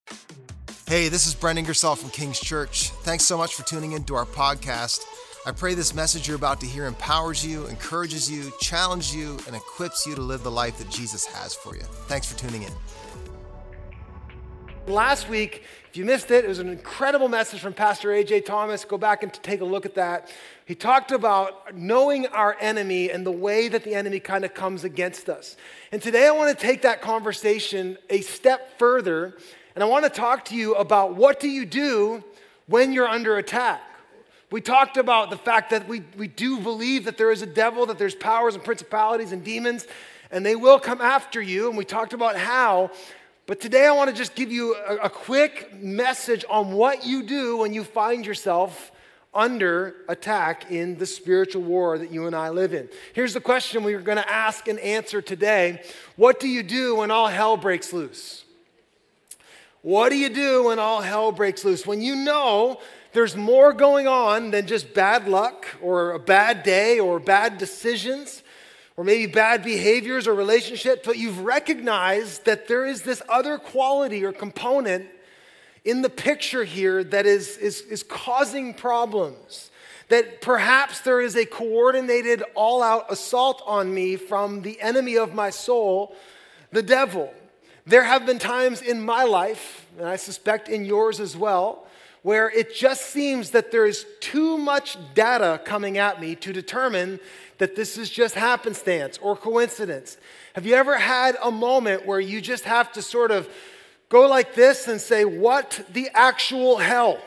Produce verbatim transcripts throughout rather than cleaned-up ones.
Hey, this is Brent Ingersoll from King's Church. Thanks so much for tuning into our podcast. I pray this message you're about to hear empowers you, encourages you, challenges you, and equips you to live the life that Jesus has for you. Thanks for tuning in. Last week, if you missed it, it was an incredible message from Pastor A J Thomas. Go back and take a look at that. He talked about knowing our enemy and the way that the enemy kind of comes against us. And today I want to take that conversation a step further, and I want to talk to you about what do you do when you're under attack. We talked about the fact that we, we do believe that there is a devil, that there's powers and principalities and demons, and they will come after you, and we talked about how. But today I want to just give you a, a quick message on what you do when you find yourself under attack in the spiritual war that you and I live in. Here's the question we're going to ask and answer today. What do you do when all hell breaks loose? What do you do when all hell breaks loose? When you know there's more going on than just bad luck or a bad day or bad decisions, or maybe bad behaviors or relationships, but you've recognized that there is this other quality or component in the picture here that is, is, is causing problems. That perhaps there is a coordinated, all-out assault on me from the enemy of my soul, the devil. There have been times in my life, and I suspect in yours as well, where it just seems that there is too much data coming at me to determine that this is just happenstance or coincidence. Have you ever had a moment where you just have to sort of go like this and say, what the actual hell?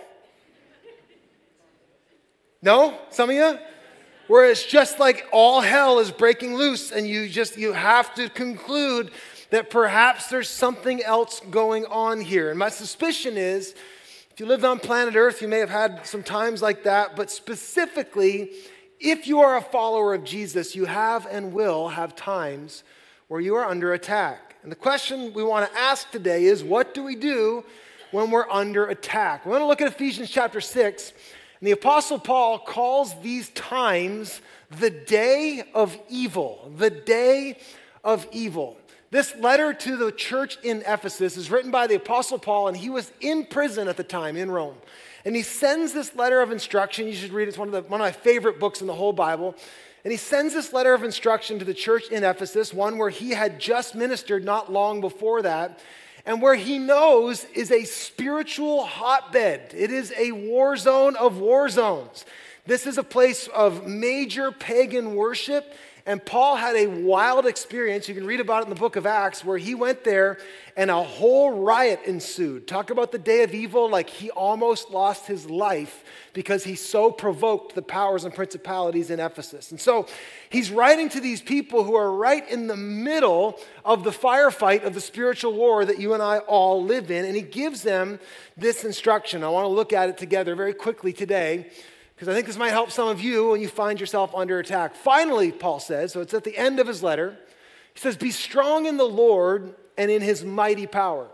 No? Some of you? Where it's just like all hell is breaking loose and you just, you have to conclude that perhaps there's something else going on here. And my suspicion is, if you lived on planet Earth, you may have had some times like that, but specifically, if you are a follower of Jesus, you have and will have times where you are under attack. And the question we want to ask today is, what do we do when we're under attack? We're going to look at Ephesians chapter six, and the Apostle Paul calls these times the day of evil, the day of evil. This letter to the church in Ephesus is written by the Apostle Paul, and he was in prison at the time in Rome. And he sends this letter of instruction. You should read it. It's one of, the, one of my favorite books in the whole Bible. And he sends this letter of instruction to the church in Ephesus, one where he had just ministered not long before that, and where he knows is a spiritual hotbed. It is a war zone of war zones. This is a place of major pagan worship. And Paul had a wild experience, you can read about it in the book of Acts, where he went there and a whole riot ensued. Talk about the day of evil, like he almost lost his life because he so provoked the powers and principalities in Ephesus. And so he's writing to these people who are right in the middle of the firefight of the spiritual war that you and I all live in, and he gives them this instruction. I want to look at it together very quickly today, because I think this might help some of you when you find yourself under attack. Finally, Paul says, so it's at the end of his letter, he says, be strong in the Lord and in his mighty power.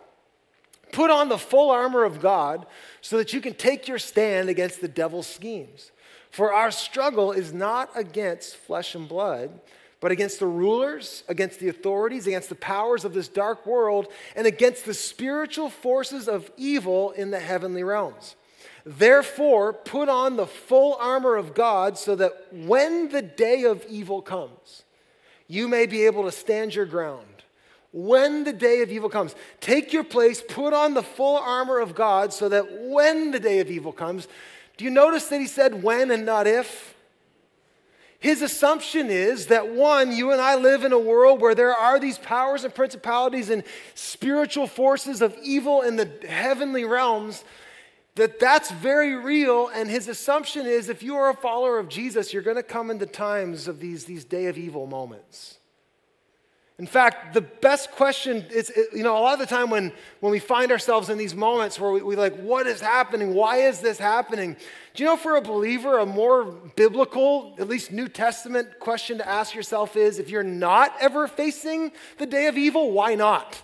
Put on the full armor of God so that you can take your stand against the devil's schemes. For our struggle is not against flesh and blood, but against the rulers, against the authorities, against the powers of this dark world, and against the spiritual forces of evil in the heavenly realms. Therefore, put on the full armor of God so that when the day of evil comes, you may be able to stand your ground. When the day of evil comes, take your place, put on the full armor of God so that when the day of evil comes, do you notice that he said when and not if? His assumption is that, one, you and I live in a world where there are these powers and principalities and spiritual forces of evil in the heavenly realms, that that's very real, and his assumption is if you are a follower of Jesus, you're going to come into times of these, these day of evil moments. In fact, the best question is, you know, a lot of the time when, when we find ourselves in these moments where we, we like, what is happening? Why is this happening? Do you know, for a believer, a more biblical, at least New Testament question to ask yourself is, if you're not ever facing the day of evil, why not?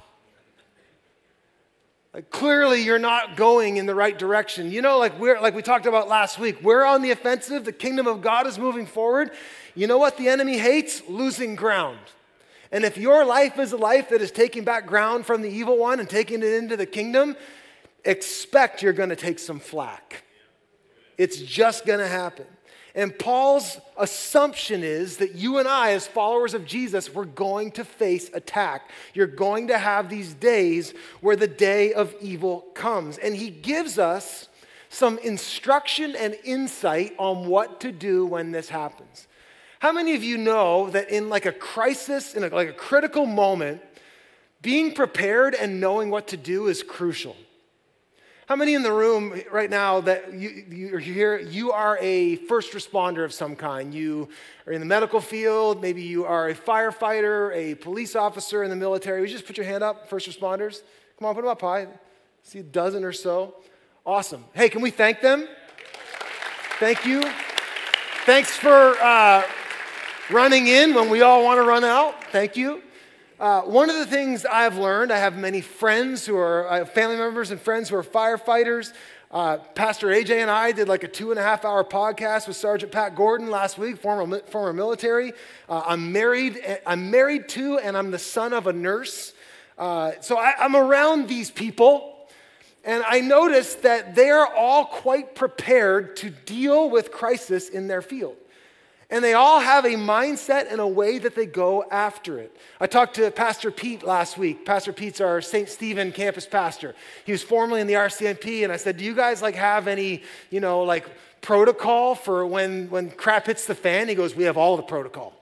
Like, clearly, you're not going in the right direction. You know, like we're like we talked about last week, we're on the offensive. The kingdom of God is moving forward. You know what the enemy hates? Losing ground. And if your life is a life that is taking back ground from the evil one and taking it into the kingdom, expect you're going to take some flack. It's just going to happen. And Paul's assumption is that you and I, as followers of Jesus, we're going to face attack. You're going to have these days where the day of evil comes. And he gives us some instruction and insight on what to do when this happens. How many of you know that in like a crisis, in a, like a critical moment, being prepared and knowing what to do is crucial? How many in the room right now that you, you're here, you are a first responder of some kind? You are in the medical field, maybe you are a firefighter, a police officer in the military. Would you just put your hand up, first responders? Come on, put them up high. See a dozen or so. Awesome. Hey, can we thank them? Thank you. Thanks for uh, running in when we all want to run out. Thank you. Uh, one of the things I've learned, I have many friends who are, I have family members and friends who are firefighters. Uh, Pastor A J and I did like a two and a half hour podcast with Sergeant Pat Gordon last week, former, former military. Uh, I'm married, I'm married to, and I'm the son of a nurse. Uh, so I, I'm around these people, and I noticed that they're all quite prepared to deal with crisis in their field. And they all have a mindset and a way that they go after it. I talked to Pastor Pete last week. Pastor Pete's our Saint Stephen campus pastor. He was formerly in the R C M P, and I said, do you guys like have any, you know, like protocol for when, when crap hits the fan? He goes, we have all the protocol.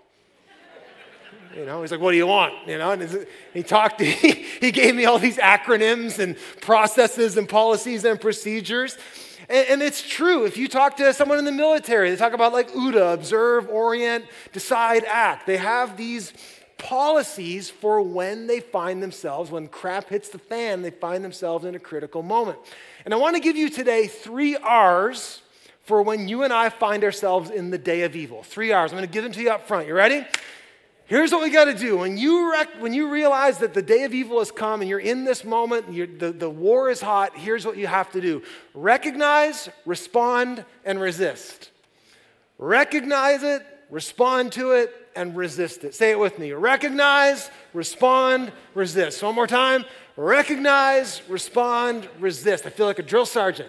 You know, he's like, what do you want? You know, and he talked, he, he gave me all these acronyms and processes and policies and procedures. And, and it's true. If you talk to someone in the military, they talk about like O O D A, observe, orient, decide, act. They have these policies for when they find themselves, when crap hits the fan, they find themselves in a critical moment. And I want to give you today three R's for when you and I find ourselves in the day of evil. Three R's. I'm going to give them to you up front. You ready? Here's what we got to do. When you rec- when you realize that the day of evil has come and you're in this moment, and you're, the, the war is hot, here's what you have to do. Recognize, respond, and resist. Recognize it, respond to it, and resist it. Say it with me. Recognize, respond, resist. One more time. Recognize, respond, resist. I feel like a drill sergeant.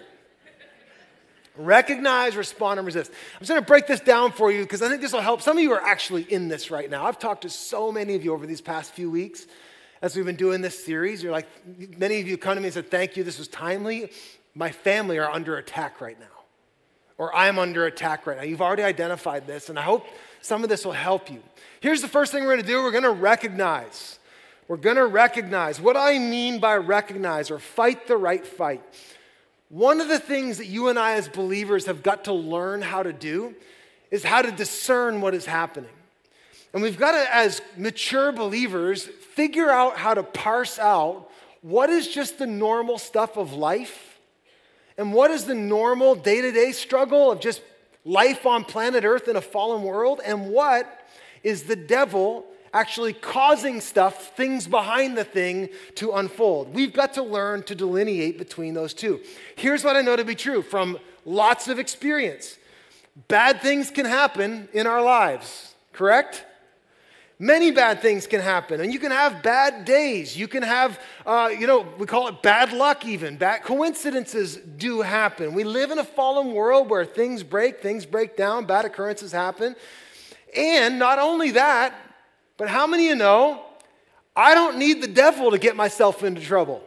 Recognize, respond, and resist. I'm just going to break this down for you because I think this will help. Some of you are actually in this right now. I've talked to so many of you over these past few weeks as we've been doing this series. You're like, many of you come to me and said, thank you, this was timely. My family are under attack right now. Or I'm under attack right now. You've already identified this, and I hope some of this will help you. Here's the first thing we're going to do. We're going to recognize. We're going to recognize. What I mean by recognize or fight the right fight. One of the things that you and I as believers have got to learn how to do is how to discern what is happening. And we've got to, as mature believers, figure out how to parse out what is just the normal stuff of life and what is the normal day-to-day struggle of just life on planet Earth in a fallen world, and what is the devil actually causing stuff, things behind the thing to unfold. We've got to learn to delineate between those two. Here's what I know to be true from lots of experience. Bad things can happen in our lives, correct? Many bad things can happen, and you can have bad days. You can have, uh, you know, we call it bad luck even. Bad coincidences do happen. We live in a fallen world where things break, things break down, bad occurrences happen. And not only that, but how many of you know, I don't need the devil to get myself into trouble?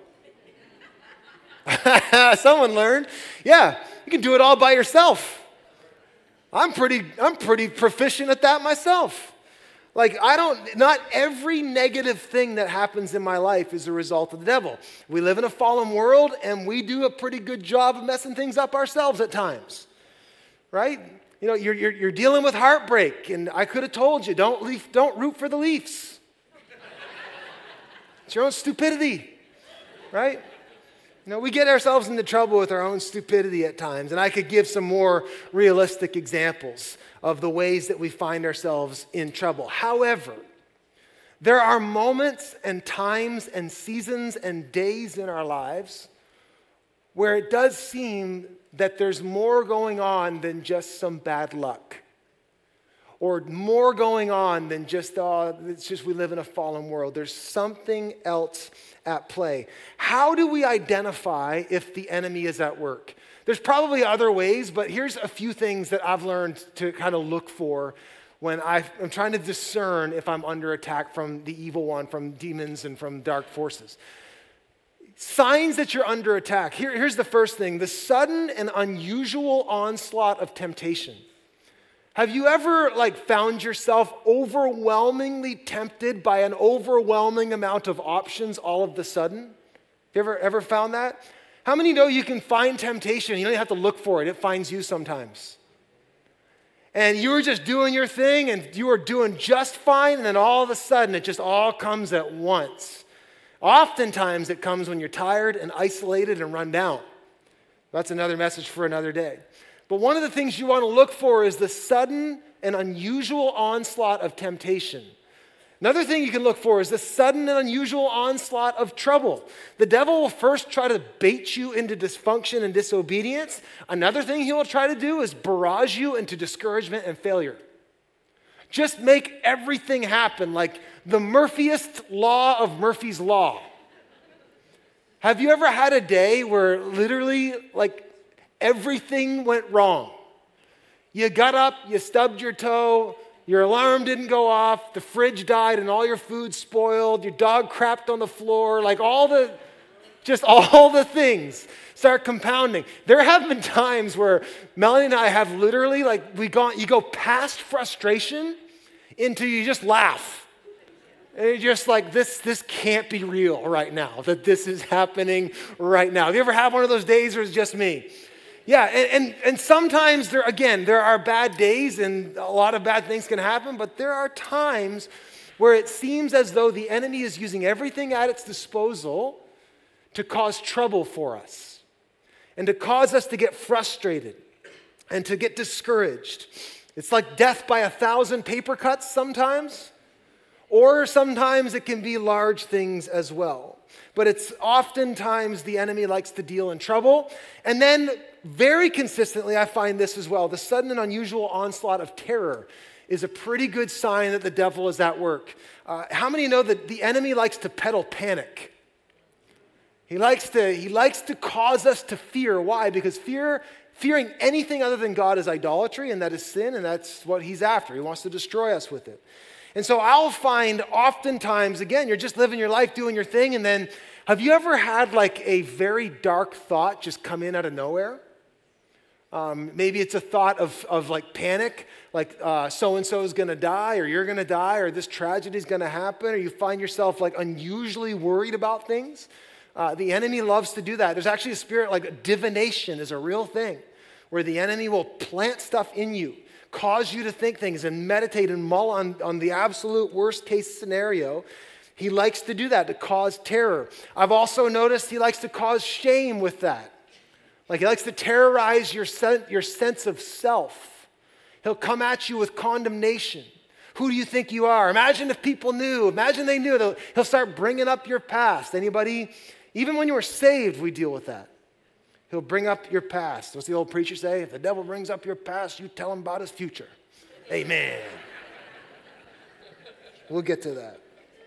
Someone learned. Yeah, you can do it all by yourself. I'm pretty, I'm pretty proficient at that myself. Like, I don't, not every negative thing that happens in my life is a result of the devil. We live in a fallen world, and we do a pretty good job of messing things up ourselves at times, right? You know, you're, you're, you're dealing with heartbreak, and I could have told you, don't, leaf, don't root for the Leafs. It's your own stupidity, right? You know, we get ourselves into trouble with our own stupidity at times, and I could give some more realistic examples of the ways that we find ourselves in trouble. However, there are moments and times and seasons and days in our lives where it does seem that there's more going on than just some bad luck. or more going on than just, oh, it's just we live in a fallen world. There's something else at play. How do we identify if the enemy is at work? There's probably other ways, but here's a few things that I've learned to kind of look for when I've, I'm trying to discern if I'm under attack from the evil one, from demons and from dark forces. Signs that you're under attack. Here, here's the first thing, the sudden and unusual onslaught of temptation. Have you ever like found yourself overwhelmingly tempted by an overwhelming amount of options all of the sudden? You ever, ever found that? How many know you can find temptation? You don't even have to look for it. It finds you sometimes. And you were just doing your thing and you were doing just fine, and then all of a sudden it just all comes at once. Oftentimes it comes when you're tired and isolated and run down. That's another message for another day. But one of the things you want to look for is the sudden and unusual onslaught of temptation. Another thing you can look for is the sudden and unusual onslaught of trouble. The devil will first try to bait you into dysfunction and disobedience. Another thing he will try to do is barrage you into discouragement and failure. Just make everything happen like the Murphyist law of Murphy's Law. Have you ever had a day where literally like everything went wrong? You got up, you stubbed your toe, your alarm didn't go off, the fridge died and all your food spoiled, your dog crapped on the floor, like all the, just all the things start compounding. There have been times where Melanie and I have literally like, we gone, you go past frustration into you just laugh. And you're just like, this, this can't be real right now, that this is happening right now. Have you ever had one of those days or it's just me? Yeah, and, and, and sometimes, there again, there are bad days and a lot of bad things can happen, but there are times where it seems as though the enemy is using everything at its disposal to cause trouble for us and to cause us to get frustrated and to get discouraged. It's like death by a thousand paper cuts sometimes, or sometimes it can be large things as well. But it's oftentimes the enemy likes to deal in trouble. And then very consistently, I find this as well. The sudden and unusual onslaught of terror is a pretty good sign that the devil is at work. Uh, how many know that the enemy likes to peddle panic? He likes to, he likes to cause us to fear. Why? Because fear, fearing anything other than God is idolatry, and that is sin, and that's what he's after. He wants to destroy us with it. And so I'll find oftentimes, again, you're just living your life, doing your thing, and then have you ever had like a very dark thought just come in out of nowhere? Um, maybe it's a thought of, of like panic, like uh, so-and-so is going to die, or you're going to die, or this tragedy is going to happen, or you find yourself like unusually worried about things. Uh, the enemy loves to do that. There's actually a spirit like divination is a real thing, where the enemy will plant stuff in you, cause you to think things and meditate and mull on, on the absolute worst case scenario. He likes to do that, to cause terror. I've also noticed he likes to cause shame with that. Like he likes to terrorize your, sen- your sense of self. He'll come at you with condemnation. Who do you think you are? Imagine if people knew. Imagine they knew. They'll, he'll start bringing up your past. Anybody, even when you were saved, we deal with that. He'll bring up your past. What's the old preacher say? If the devil brings up your past, you tell him about his future. Amen. We'll get to that.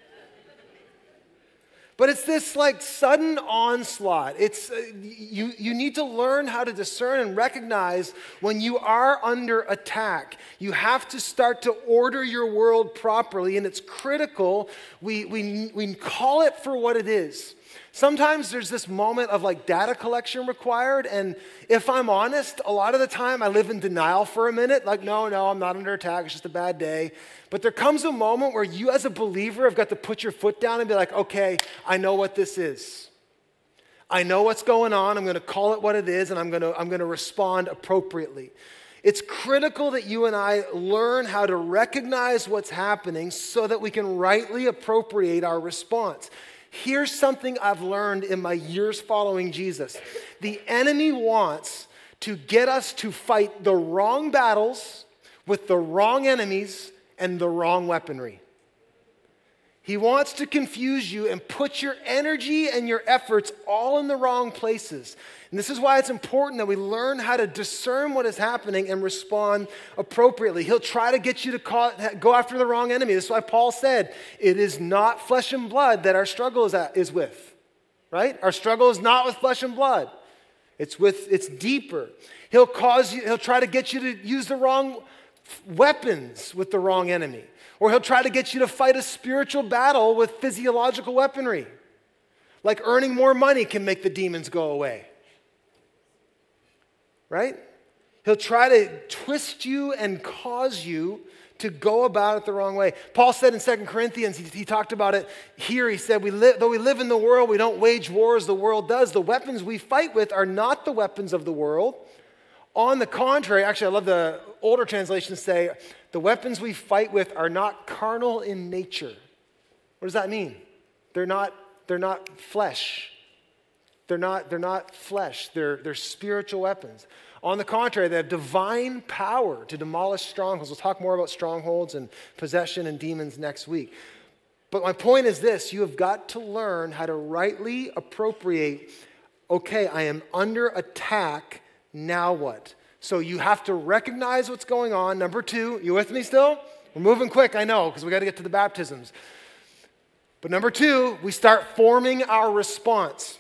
But it's this like sudden onslaught. It's uh, you, you need to learn how to discern and recognize when you are under attack. You have to start to order your world properly, and it's critical. We, we, we call it for what it is. Sometimes there's this moment of like data collection required, and if I'm honest, a lot of the time I live in denial for a minute, like, no, no, I'm not under attack, it's just a bad day. But there comes a moment where you as a believer have got to put your foot down and be like, okay, I know what this is. I know what's going on, I'm gonna call it what it is, and I'm gonna, I'm gonna respond appropriately. It's critical that you and I learn how to recognize what's happening so that we can rightly appropriate our response. Here's something I've learned in my years following Jesus. The enemy wants to get us to fight the wrong battles with the wrong enemies and the wrong weaponry. He He wants to confuse you and put your energy and your efforts all in the wrong places. And this is why it's important that we learn how to discern what is happening and respond appropriately. He'll try to get you to call, go after the wrong enemy. This is why Paul said, it is not flesh and blood that our struggle is, at, is with, right? Our struggle is not with flesh and blood. It's with, it's deeper. He'll cause you, he'll try to get you to use the wrong weapons with the wrong enemy. Or he'll try to get you to fight a spiritual battle with physiological weaponry. Like earning more money can make the demons go away. Right? He'll try to twist you and cause you to go about it the wrong way. Paul said in Second Corinthians, he, he talked about it here, he said, we live, though we live in the world, we don't wage war as the world does. The weapons we fight with are not the weapons of the world. On the contrary, actually I love the older translations say, the weapons we fight with are not carnal in nature. What does that mean? They're not, they're not flesh. They're not, they're not flesh. They're, they're spiritual weapons. On the contrary, they have divine power to demolish strongholds. We'll talk more about strongholds and possession and demons next week. But my point is this, you have got to learn how to rightly appropriate, okay, I am under attack, now what? So you have to recognize what's going on. Number two, you with me still? We're moving quick, I know, because we got to get to the baptisms. But number two, we start forming our response.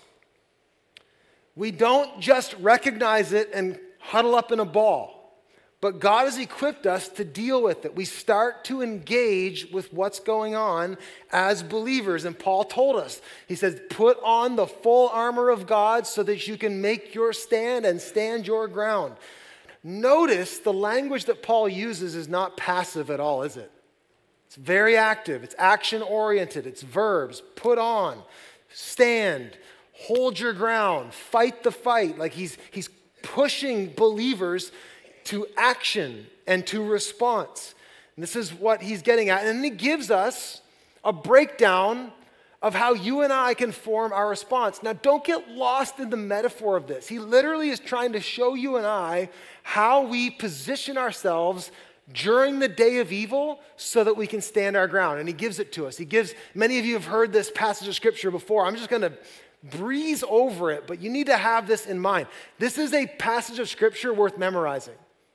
We don't just recognize it and huddle up in a ball, but God has equipped us to deal with it. We start to engage with what's going on as believers. And Paul told us, he says, put on the full armor of God so that you can make your stand and stand your ground. Notice the language that Paul uses is not passive at all, is it? It's very active. It's action-oriented. It's verbs. Put on, stand, hold your ground, fight the fight. Like he's, he's pushing believers to action and to response. And this is what he's getting at. And then he gives us a breakdown of how you and I can form our response. Now, don't get lost in the metaphor of this. He literally is trying to show you and I how we position ourselves during the day of evil so that we can stand our ground. And he gives it to us. He gives, many of you have heard this passage of scripture before. I'm just going to breeze over it, but you need to have this in mind. This is a passage of scripture worth memorizing,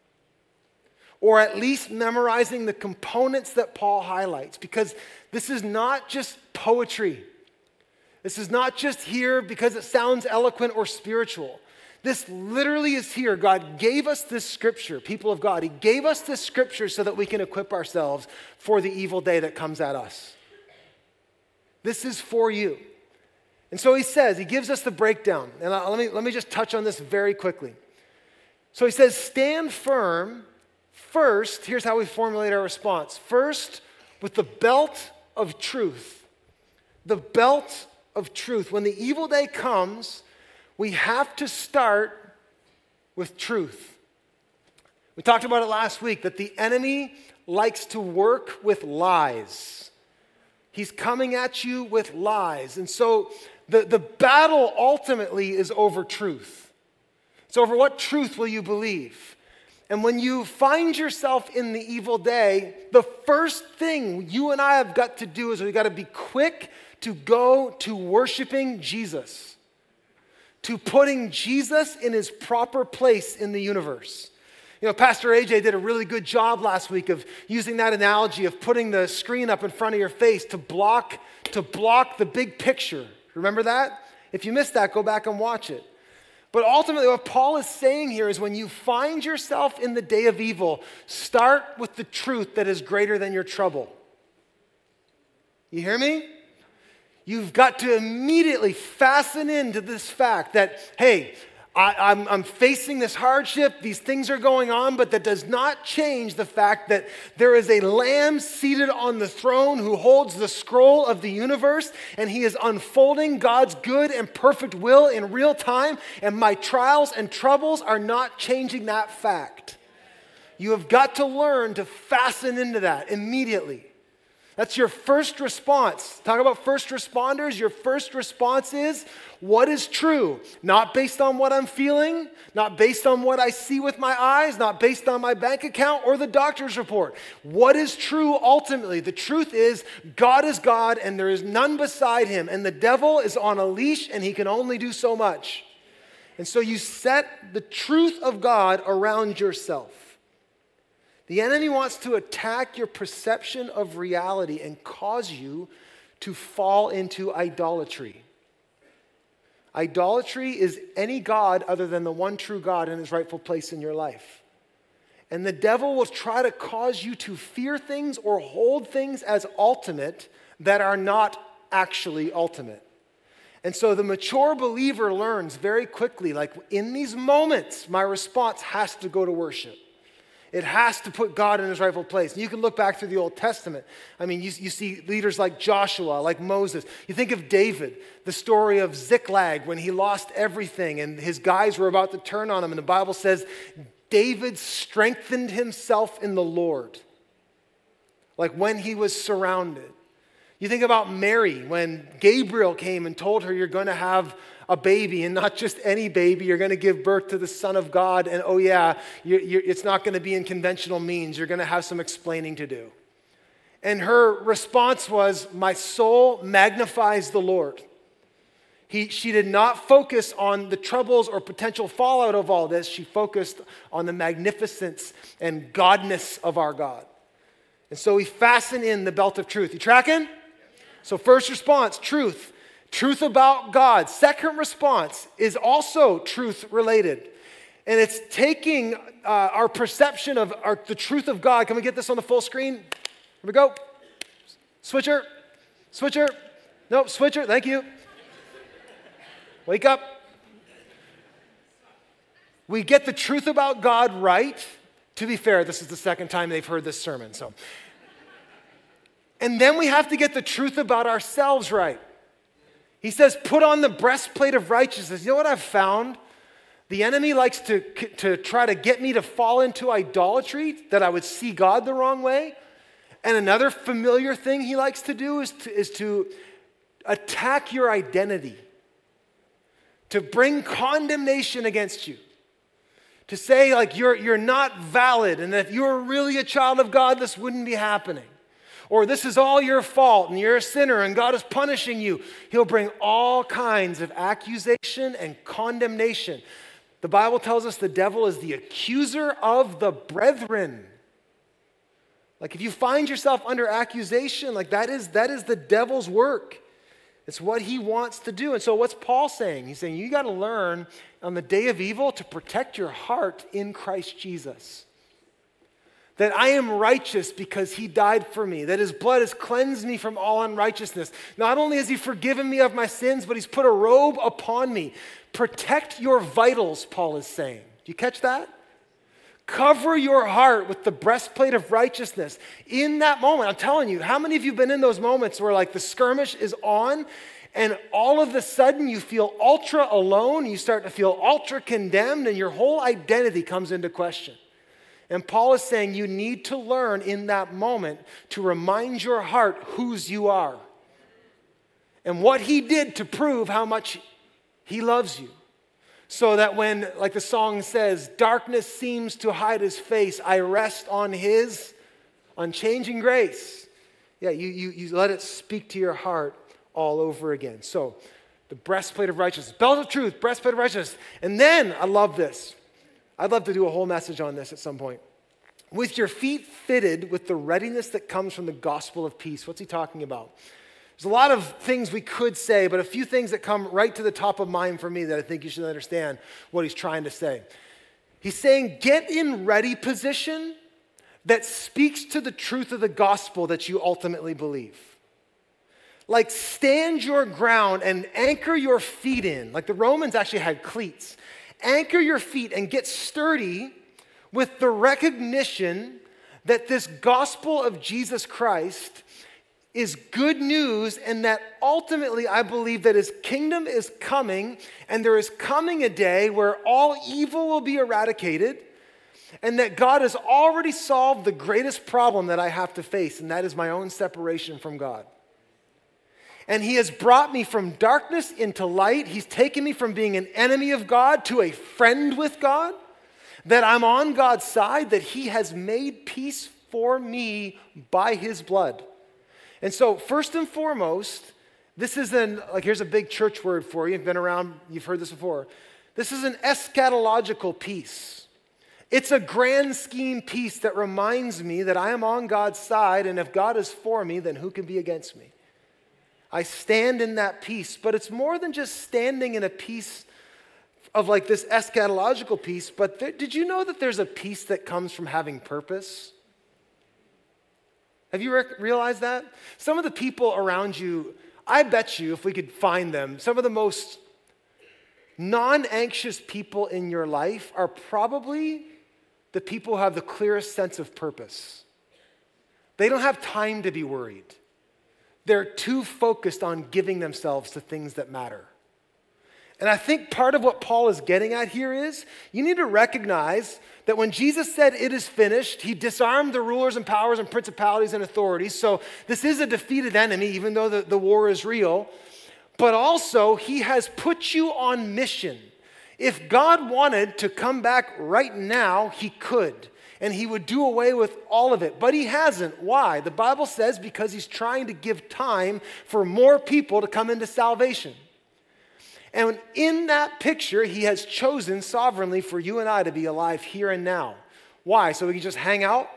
or at least memorizing the components that Paul highlights, because this is not just poetry. This is not just here because it sounds eloquent or spiritual. This literally is here. God gave us this scripture, people of God. He gave us this scripture so that we can equip ourselves for the evil day that comes at us. This is for you. And so he says, he gives us the breakdown. And let me, let me just touch on this very quickly. So he says, stand firm. First, here's how we formulate our response. First, with the belt of truth. The belt of truth. When the evil day comes, we have to start with truth. We talked about it last week, that the enemy likes to work with lies. He's coming at you with lies. And so the, the battle ultimately is over truth. It's over what truth will you believe. And when you find yourself in the evil day, the first thing you and I have got to do is we've got to be quick to go to worshiping Jesus, to putting Jesus in his proper place in the universe. You know, Pastor A J did a really good job last week of using that analogy of putting the screen up in front of your face to block, to block the big picture. Remember that? If you missed that, go back and watch it. But ultimately, what Paul is saying here is when you find yourself in the day of evil, start with the truth that is greater than your trouble. You hear me? You've got to immediately fasten into this fact that, hey, I, I'm, I'm facing this hardship, these things are going on, but that does not change the fact that there is a Lamb seated on the throne who holds the scroll of the universe, and he is unfolding God's good and perfect will in real time, and my trials and troubles are not changing that fact. You have got to learn to fasten into that immediately. That's your first response. Talk about first responders. Your first response is, what is true? Not based on what I'm feeling, not based on what I see with my eyes, not based on my bank account or the doctor's report. What is true ultimately? The truth is, God is God and there is none beside him. And the devil is on a leash and he can only do so much. And so you set the truth of God around yourself. The enemy wants to attack your perception of reality and cause you to fall into idolatry. Idolatry is any god other than the one true God in his rightful place in your life. And the devil will try to cause you to fear things or hold things as ultimate that are not actually ultimate. And so the mature believer learns very quickly, like in these moments, my response has to go to worship. It has to put God in his rightful place. And you can look back through the Old Testament. I mean, you, you see leaders like Joshua, like Moses. You think of David, the story of Ziklag when he lost everything and his guys were about to turn on him. And the Bible says, David strengthened himself in the Lord, like when he was surrounded. You think about Mary when Gabriel came and told her, you're going to have a baby, and not just any baby. You're going to give birth to the Son of God, and oh yeah, you, you, it's not going to be in conventional means. You're going to have some explaining to do. And her response was, my soul magnifies the Lord. He, she did not focus on the troubles or potential fallout of all this. She focused on the magnificence and godness of our God. And so we fasten in the belt of truth. You tracking? So first response, truth. Truth about God. Second response is also truth related. And it's taking uh, our perception of our, the truth of God. Can we get this on the full screen? Here we go. Switcher. Switcher. Nope, switcher. Thank you. Wake up. We get the truth about God right. To be fair, this is the second time they've heard this sermon. So, and then we have to get the truth about ourselves right. He says, put on the breastplate of righteousness. You know what I've found? The enemy likes to, to try to get me to fall into idolatry, that I would see God the wrong way. And another familiar thing he likes to do is to, is to attack your identity, to bring condemnation against you, to say like you're, you're not valid, and that if you were really a child of God, this wouldn't be happening. Or this is all your fault and you're a sinner and God is punishing you. He'll bring all kinds of accusation and condemnation. The Bible tells us the devil is the accuser of the brethren. Like if you find yourself under accusation, like that is, that is the devil's work. It's what he wants to do. And so what's Paul saying? He's saying you got to learn on the day of evil to protect your heart in Christ Jesus. That I am righteous because he died for me. That his blood has cleansed me from all unrighteousness. Not only has he forgiven me of my sins, but he's put a robe upon me. Protect your vitals, Paul is saying. Do you catch that? Cover your heart with the breastplate of righteousness. In that moment, I'm telling you, how many of you have been in those moments where like the skirmish is on and all of a sudden you feel ultra alone, you start to feel ultra condemned, and your whole identity comes into question? And Paul is saying you need to learn in that moment to remind your heart whose you are and what he did to prove how much he loves you. So that when, like the song says, darkness seems to hide his face, I rest on his unchanging grace. Yeah, you, you, you let it speak to your heart all over again. So the breastplate of righteousness, belt of truth, breastplate of righteousness. And then, I love this. I'd love to do a whole message on this at some point. With your feet fitted with the readiness that comes from the gospel of peace. What's he talking about? There's a lot of things we could say, but a few things that come right to the top of mind for me that I think you should understand what he's trying to say. He's saying, get in ready position that speaks to the truth of the gospel that you ultimately believe. Like stand your ground and anchor your feet in. Like the Romans actually had cleats. Anchor your feet and get sturdy with the recognition that this gospel of Jesus Christ is good news, and that ultimately I believe that his kingdom is coming, and there is coming a day where all evil will be eradicated, and that God has already solved the greatest problem that I have to face, and that is my own separation from God. And he has brought me from darkness into light. He's taken me from being an enemy of God to a friend with God, that I'm on God's side, that he has made peace for me by his blood. And so first and foremost, this is an, like here's a big church word for you. You've been around, you've heard this before. This is an eschatological peace. It's a grand scheme peace that reminds me that I am on God's side, and if God is for me, then who can be against me? I stand in that peace, but it's more than just standing in a peace of like this eschatological peace, but there, did you know that there's a peace that comes from having purpose? Have you rec- realized that? Some of the people around you, I bet you if we could find them, some of the most non-anxious people in your life are probably the people who have the clearest sense of purpose. They don't have time to be worried. They're too focused on giving themselves to things that matter. And I think part of what Paul is getting at here is you need to recognize that when Jesus said it is finished, he disarmed the rulers and powers and principalities and authorities. So this is a defeated enemy, even though the, the war is real. But also, he has put you on mission. If God wanted to come back right now, he could. And he would do away with all of it. But he hasn't. Why? The Bible says because he's trying to give time for more people to come into salvation. And in that picture, he has chosen sovereignly for you and I to be alive here and now. Why? So we can just hang out?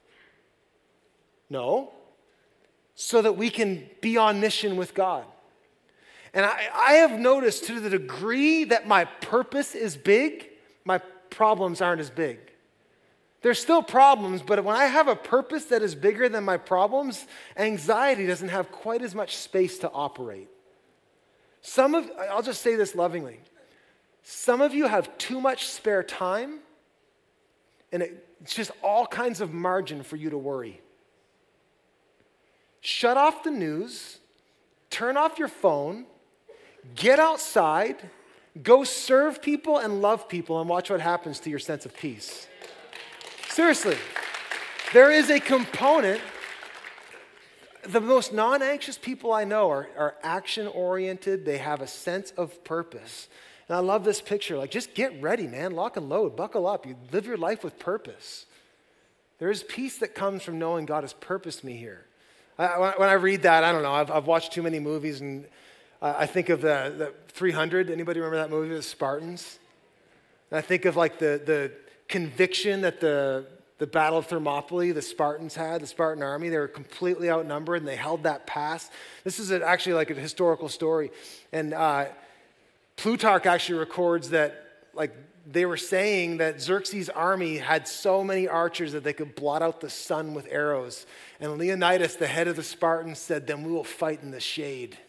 No. So that we can be on mission with God. And I, I have noticed to the degree that my purpose is big, my problems aren't as big. There's still problems, but when I have a purpose that is bigger than my problems, anxiety doesn't have quite as much space to operate. Some of, I'll just say this lovingly, some of you have too much spare time, and it's just all kinds of margin for you to worry. Shut off the news, turn off your phone, get outside, go serve people and love people, and watch what happens to your sense of peace. Seriously, there is a component. The most non-anxious people I know are, are action-oriented. They have a sense of purpose. And I love this picture. Like, just get ready, man. Lock and load. Buckle up. You live your life with purpose. There is peace that comes from knowing God has purposed me here. I, when I read that, I don't know. I've, I've watched too many movies, and uh, I think of the, the three hundred. Anybody remember that movie, The Spartans? And I think of like the the conviction that the, the Battle of Thermopylae, the Spartans had, the Spartan army. They were completely outnumbered, and they held that pass. This is a, actually like a historical story. And uh, Plutarch actually records that like they were saying that Xerxes' army had so many archers that they could blot out the sun with arrows. And Leonidas, the head of the Spartans, said, "Then we will fight in the shade."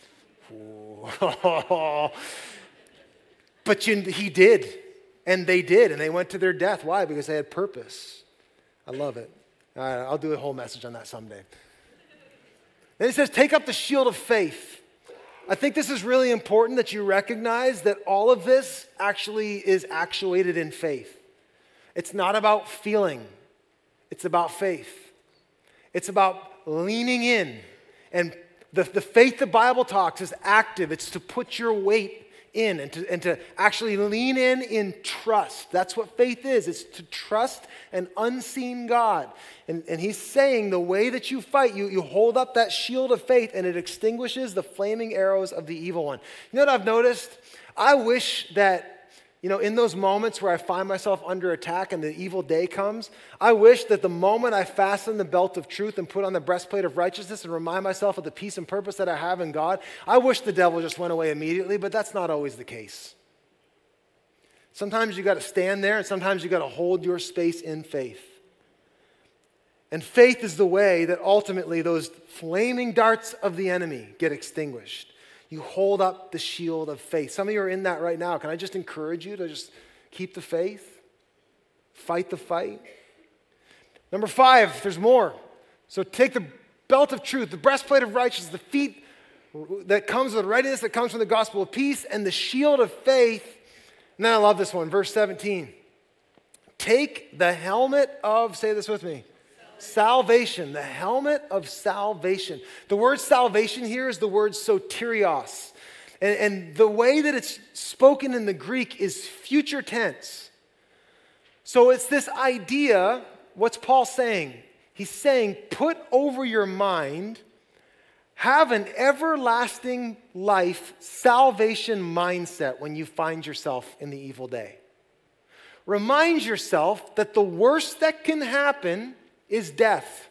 But you, he did. And they did, and they went to their death. Why? Because they had purpose. I love it. All right, I'll do a whole message on that someday. Then he says, take up the shield of faith. I think this is really important that you recognize that all of this actually is actuated in faith. It's not about feeling. It's about faith. It's about leaning in. And the, the faith the Bible talks is active. It's to put your weight in and to, and to actually lean in in trust. That's what faith is. It's to trust an unseen God. And, and he's saying the way that you fight, you, you hold up that shield of faith and it extinguishes the flaming arrows of the evil one. You know what I've noticed? I wish that, you know, in those moments where I find myself under attack and the evil day comes, I wish that the moment I fasten the belt of truth and put on the breastplate of righteousness and remind myself of the peace and purpose that I have in God, I wish the devil just went away immediately, but that's not always the case. Sometimes you got to stand there, and sometimes you got to hold your space in faith. And faith is the way that ultimately those flaming darts of the enemy get extinguished. You hold up the shield of faith. Some of you are in that right now. Can I just encourage you to just keep the faith? Fight the fight. Number five, there's more. So take the belt of truth, the breastplate of righteousness, the feet that comes with readiness that comes from the gospel of peace, and the shield of faith. And then I love this one, verse seventeen. take the helmet of, say this with me, salvation, the helmet of salvation. The word salvation here is the word soterios. And, and the way that it's spoken in the Greek is future tense. So it's this idea, what's Paul saying? He's saying, put over your mind, have an everlasting life, salvation mindset when you find yourself in the evil day. Remind yourself that the worst that can happen is death.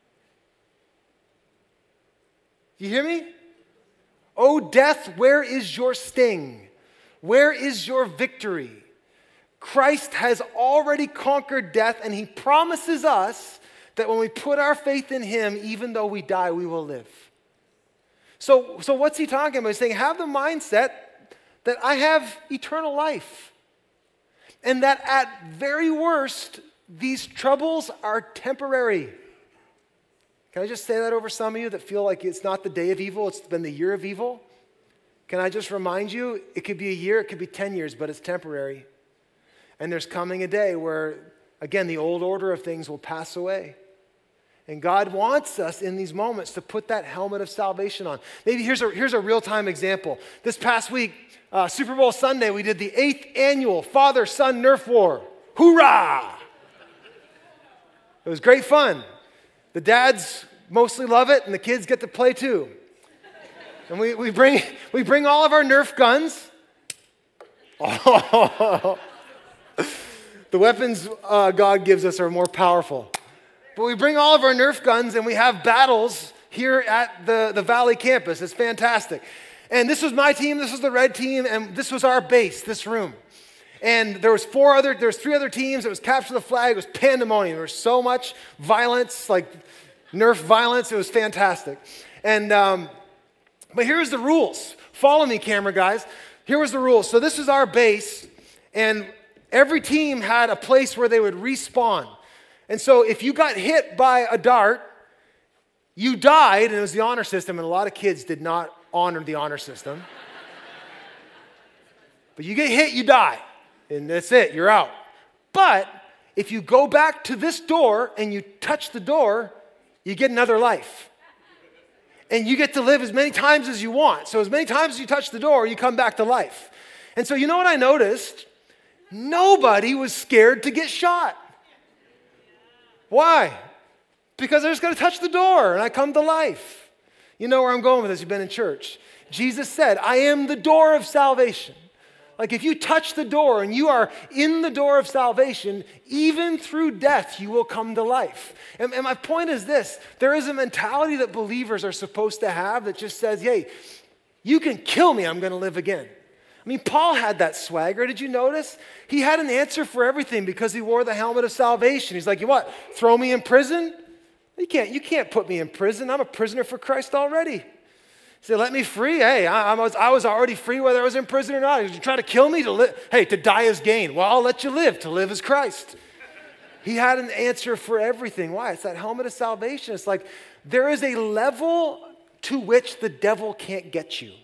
You hear me? Oh, death, where is your sting? Where is your victory? Christ has already conquered death, and he promises us that when we put our faith in him, even though we die, we will live. So, so what's he talking about? He's saying, have the mindset that I have eternal life. And that at very worst, these troubles are temporary. Can I just say that over some of you that feel like it's not the day of evil, it's been the year of evil? Can I just remind you, it could be a year, it could be ten years, but it's temporary. And there's coming a day where, again, the old order of things will pass away. And God wants us in these moments to put that helmet of salvation on. Maybe here's a, here's a real-time example. This past week, uh, Super Bowl Sunday, we did the eighth annual Father-Son Nerf War. Hoorah! It was great fun. The dads mostly love it, and the kids get to play too. And we, we, bring, we bring all of our Nerf guns. Oh. The weapons uh, God gives us are more powerful. But we bring all of our Nerf guns and we have battles here at the, the Valley campus. It's fantastic. And this was my team, this was the red team, and this was our base, this room. And there was four other, there was three other teams. It was capture the flag. It was pandemonium. There was so much violence, like Nerf violence. It was fantastic. And um, but here's the rules. Follow me, camera guys. Here was the rules. So this is our base, and every team had a place where they would respawn. And so if you got hit by a dart, you died, and it was the honor system, and a lot of kids did not honor the honor system. But you get hit, you die, and that's it, you're out. But if you go back to this door and you touch the door, you get another life. And you get to live as many times as you want. So as many times as you touch the door, you come back to life. And so you know what I noticed? Nobody was scared to get shot. Why? Because I just got to touch the door and I come to life. You know where I'm going with this. You've been in church. Jesus said, I am the door of salvation. Like if you touch the door and you are in the door of salvation, even through death, you will come to life. And, and my point is this. There is a mentality that believers are supposed to have that just says, hey, you can kill me, I'm going to live again. I mean, Paul had that swagger. Did you notice? He had an answer for everything because he wore the helmet of salvation. He's like, you what? Throw me in prison? You can't, you can't put me in prison. I'm a prisoner for Christ already. He said, let me free. Hey, I, I, was, I was already free whether I was in prison or not. Did you try to kill me? To li- hey, to die is gain. Well, I'll let you live. To live is Christ. He had an answer for everything. Why? It's that helmet of salvation. It's like there is a level to which the devil can't get you.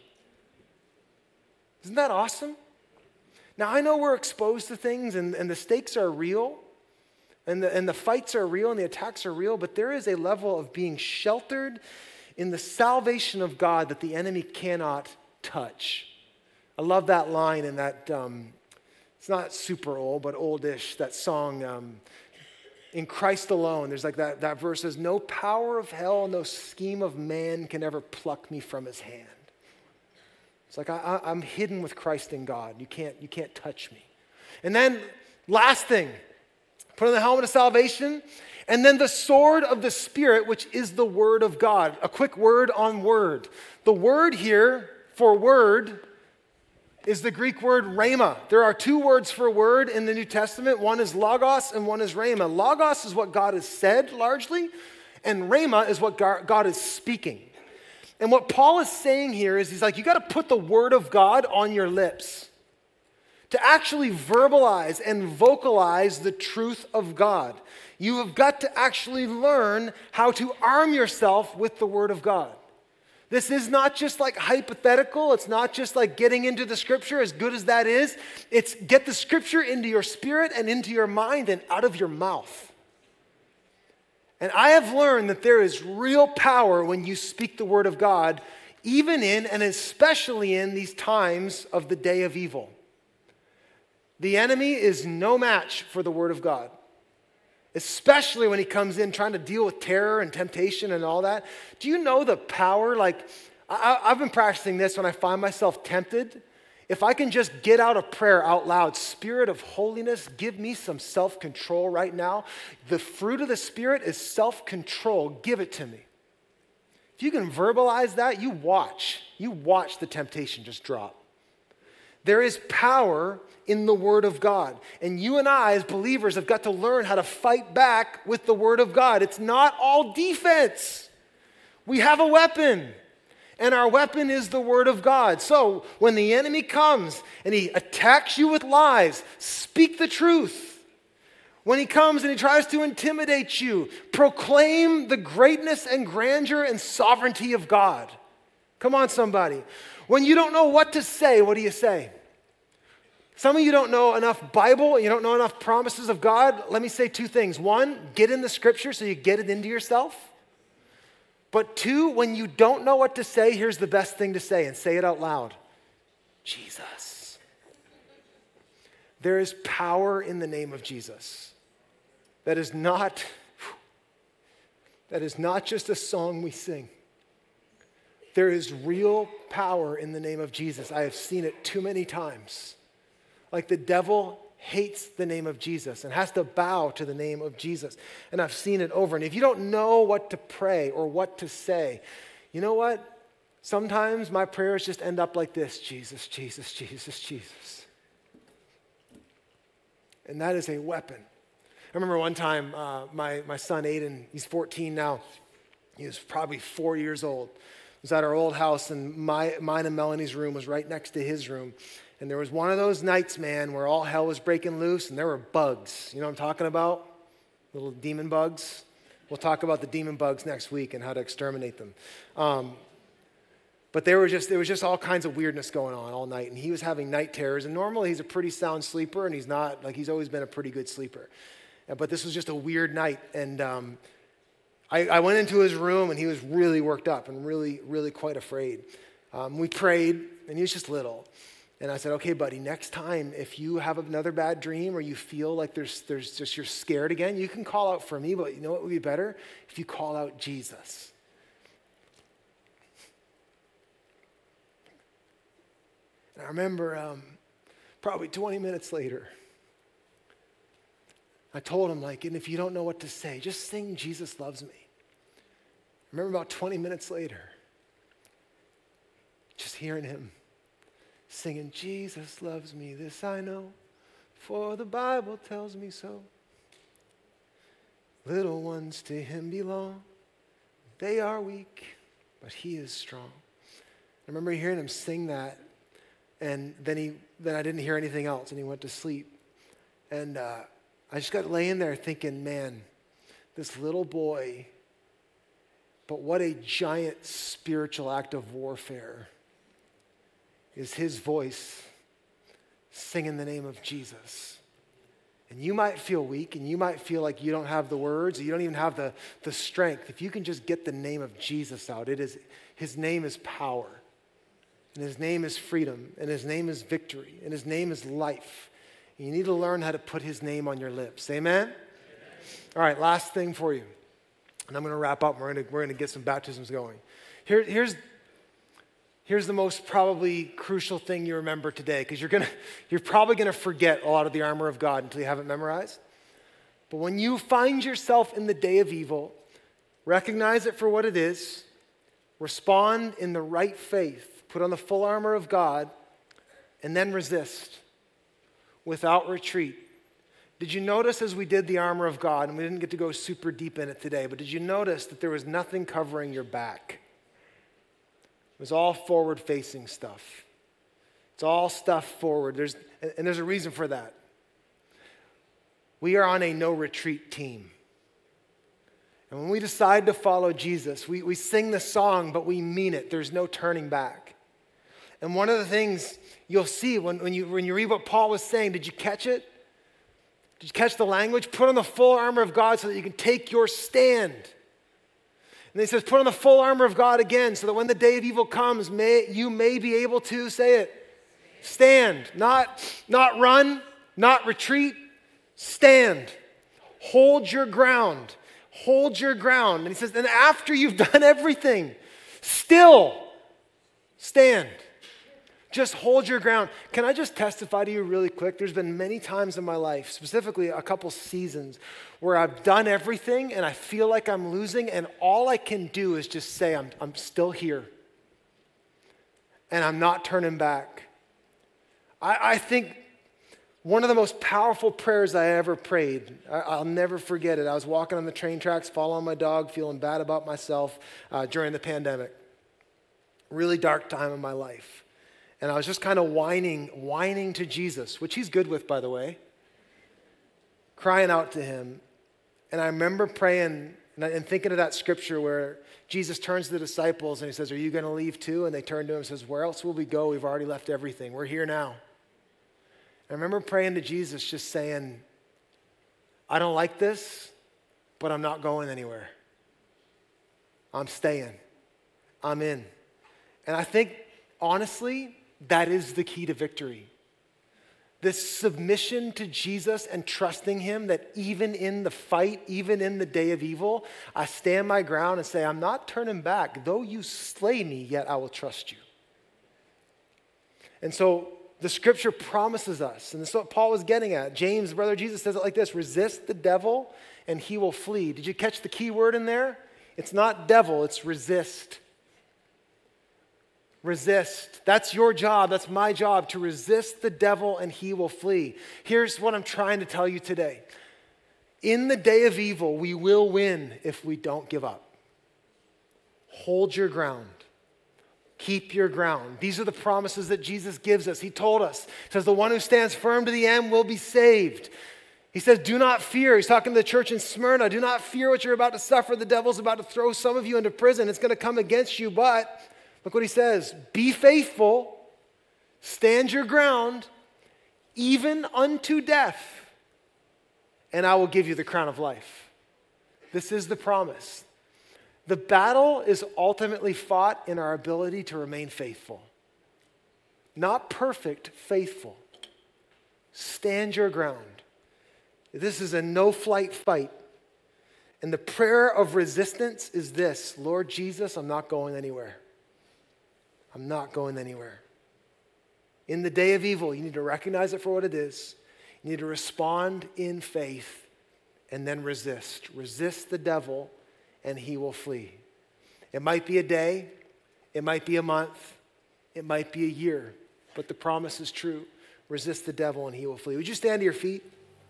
Isn't that awesome? Now, I know we're exposed to things and, and the stakes are real and the, and the fights are real and the attacks are real, but there is a level of being sheltered in the salvation of God that the enemy cannot touch. I love that line in that, um, it's not super old, but oldish, that song, um, In Christ Alone. There's like that, that verse says, no power of hell, no scheme of man can ever pluck me from his hand. It's like I, I'm hidden with Christ in God. You can't, you can't touch me. And then last thing, put on the helmet of salvation, and then the sword of the Spirit, which is the word of God. A quick word on word. The word here for word is the Greek word rhema. There are two words for word in the New Testament. One is logos and one is rhema. Logos is what God has said largely, and rhema is what God is speaking. And what Paul is saying here is he's like, you got to put the word of God on your lips to actually verbalize and vocalize the truth of God. You have got to actually learn how to arm yourself with the word of God. This is not just like hypothetical. It's not just like getting into the scripture, as good as that is. It's get the scripture into your spirit and into your mind and out of your mouth. And I have learned that there is real power when you speak the word of God, even in and especially in these times of the day of evil. The enemy is no match for the word of God, especially when he comes in trying to deal with terror and temptation and all that. Do you know the power? Like, I, I've been practicing this when I find myself tempted. If I can just get out a prayer out loud, Spirit of holiness, give me some self-control right now. The fruit of the Spirit is self-control. Give it to me. If you can verbalize that, you watch. You watch the temptation just drop. There is power in the Word of God. And you and I, as believers, have got to learn how to fight back with the Word of God. It's not all defense. We have a weapon, and our weapon is the Word of God. So when the enemy comes and he attacks you with lies, speak the truth. When he comes and he tries to intimidate you, proclaim the greatness and grandeur and sovereignty of God. Come on, somebody. When you don't know what to say, what do you say? Some of you don't know enough Bible, you don't know enough promises of God. Let me say two things. One, get in the scripture so you get it into yourself. But two, when you don't know what to say, here's the best thing to say, and say it out loud. Jesus. There is power in the name of Jesus. That is not, that is not just a song we sing. There is real power in the name of Jesus. I have seen it too many times. Like the devil hates the name of Jesus and has to bow to the name of Jesus. And I've seen it over. And if you don't know what to pray or what to say, you know what? Sometimes my prayers just end up like this: Jesus, Jesus, Jesus, Jesus. And that is a weapon. I remember one time, uh, my, my son Aiden, he's fourteen now. He was probably four years old. He was at our old house, and my, mine and Melanie's room was right next to his room. And there was one of those nights, man, where all hell was breaking loose, and there were bugs. You know what I'm talking about? Little demon bugs. We'll talk about the demon bugs next week and how to exterminate them. Um, but there were just there was just all kinds of weirdness going on all night, and he was having night terrors. And normally he's a pretty sound sleeper, and he's not, like he's always been a pretty good sleeper. But this was just a weird night, and um, I, I went into his room, and he was really worked up and really, really quite afraid. Um, we prayed, and he was just little. And I said, okay, buddy, next time if you have another bad dream or you feel like there's, there's just you're scared again, you can call out for me, but you know what would be better? If you call out Jesus. And I remember um, probably twenty minutes later, I told him, like, and if you don't know what to say, just sing Jesus Loves Me. I remember about twenty minutes later, just hearing him singing, Jesus loves me, this I know, for the Bible tells me so. Little ones to him belong, they are weak, but he is strong. I remember hearing him sing that, and then he then I didn't hear anything else, and he went to sleep. And uh, I just got laying there thinking, man, this little boy, but what a giant spiritual act of warfare is his voice singing the name of Jesus. And you might feel weak, and you might feel like you don't have the words, or you don't even have the, the strength. If you can just get the name of Jesus out, it is, his name is power, and his name is freedom, and his name is victory, and his name is life. And you need to learn how to put his name on your lips. Amen? Amen. All right, last thing for you. And I'm going to wrap up. We're going to, we're going to get some baptisms going. Here, here's Here's the most probably crucial thing you remember today, because you're gonna, you're probably going to forget a lot of the armor of God until you have it memorized. But when you find yourself in the day of evil, recognize it for what it is, respond in the right faith, put on the full armor of God, and then resist without retreat. Did you notice as we did the armor of God, and we didn't get to go super deep in it today, but did you notice that there was nothing covering your back? It was all forward-facing stuff. It's all stuff forward. There's, and there's a reason for that. We are on a no-retreat team. And when we decide to follow Jesus, we, we sing the song, but we mean it. There's no turning back. And one of the things you'll see when, when, you, when you read what Paul was saying, did you catch it? Did you catch the language? Put on the full armor of God so that you can take your stand. And he says, put on the full armor of God again so that when the day of evil comes, may, you may be able to, say it, stand. Not, not run, not retreat, stand. Hold your ground. Hold your ground. And he says, and after you've done everything, still stand. Just hold your ground. Can I just testify to you really quick? There's been many times in my life, specifically a couple seasons, where I've done everything and I feel like I'm losing, and all I can do is just say, I'm, I'm still here. And I'm not turning back. I, I think one of the most powerful prayers I ever prayed, I, I'll never forget it. I was walking on the train tracks, following my dog, feeling bad about myself uh, during the pandemic. Really dark time in my life. And I was just kind of whining, whining to Jesus, which he's good with, by the way, crying out to him. And I remember praying and, and thinking of that scripture where Jesus turns to the disciples and he says, are you going to leave too? And they turn to him and says, where else will we go? We've already left everything. We're here now. I remember praying to Jesus, just saying, I don't like this, but I'm not going anywhere. I'm staying. I'm in. And I think, honestly, that is the key to victory. This submission to Jesus and trusting him that even in the fight, even in the day of evil, I stand my ground and say, I'm not turning back. Though you slay me, yet I will trust you. And so the scripture promises us, and this is what Paul was getting at. James, brother Jesus, says it like this: resist the devil and he will flee. Did you catch the key word in there? It's not devil, it's resist. Resist. That's your job. That's my job, to resist the devil and he will flee. Here's what I'm trying to tell you today. In the day of evil, we will win if we don't give up. Hold your ground. Keep your ground. These are the promises that Jesus gives us. He told us. He says, the one who stands firm to the end will be saved. He says, do not fear. He's talking to the church in Smyrna. Do not fear what you're about to suffer. The devil's about to throw some of you into prison. It's going to come against you, but look what he says. Be faithful, stand your ground, even unto death, and I will give you the crown of life. This is the promise. The battle is ultimately fought in our ability to remain faithful. Not perfect, faithful. Stand your ground. This is a no-flight fight. And the prayer of resistance is this: Lord Jesus, I'm not going anywhere. I'm not going anywhere. In the day of evil, you need to recognize it for what it is. You need to respond in faith and then resist. Resist the devil and he will flee. It might be a day, it might be a month, it might be a year, but the promise is true. Resist the devil and he will flee. Would you stand to your feet?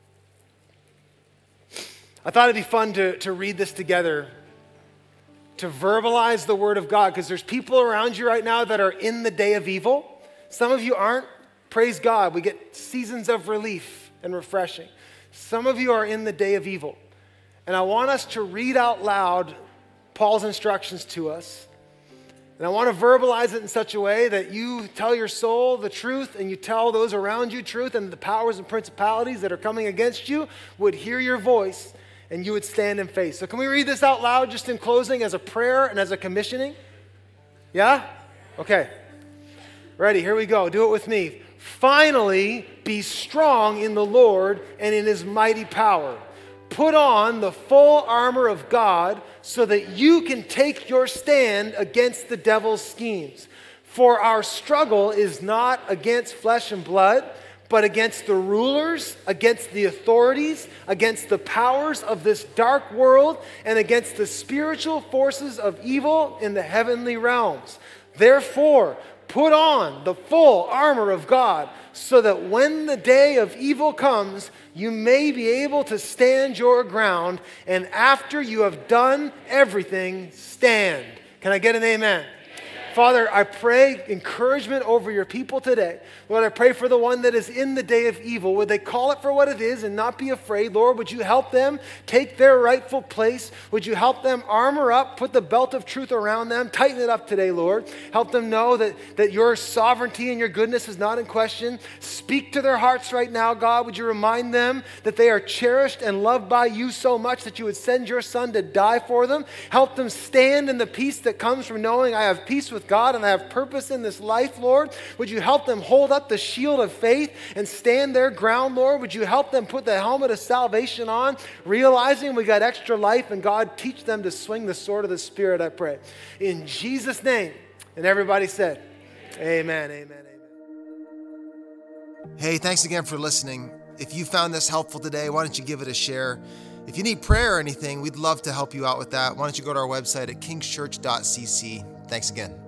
I thought it'd be fun to, to read this together, to verbalize the word of God, because there's people around you right now that are in the day of evil. Some of you aren't. Praise God. We get seasons of relief and refreshing. Some of you are in the day of evil. And I want us to read out loud Paul's instructions to us. And I want to verbalize it in such a way that you tell your soul the truth and you tell those around you truth, and the powers and principalities that are coming against you would hear your voice and you would stand in faith. So can we read this out loud just in closing as a prayer and as a commissioning? Yeah? Okay. Ready, here we go. Do it with me. Finally, be strong in the Lord and in his mighty power. Put on the full armor of God so that you can take your stand against the devil's schemes. For our struggle is not against flesh and blood, but against the rulers, against the authorities, against the powers of this dark world, and against the spiritual forces of evil in the heavenly realms. Therefore, put on the full armor of God, so that when the day of evil comes, you may be able to stand your ground, and after you have done everything, stand. Can I get an amen? Amen. Father, I pray encouragement over your people today. Lord, I pray for the one that is in the day of evil. Would they call it for what it is and not be afraid? Lord, would you help them take their rightful place? Would you help them armor up, put the belt of truth around them, tighten it up today, Lord. Help them know that, that your sovereignty and your goodness is not in question. Speak to their hearts right now, God. Would you remind them that they are cherished and loved by you so much that you would send your son to die for them. Help them stand in the peace that comes from knowing I have peace with God and I have purpose in this life, Lord. Would you help them hold up the shield of faith and stand their ground, Lord? Would you help them put the helmet of salvation on, realizing we got extra life, and God, teach them to swing the sword of the Spirit, I pray. In Jesus' name. And everybody said, amen, amen, amen. Hey, thanks again for listening. If you found this helpful today, why don't you give it a share? If you need prayer or anything, we'd love to help you out with that. Why don't you go to our website at kingschurch dot c c. Thanks again.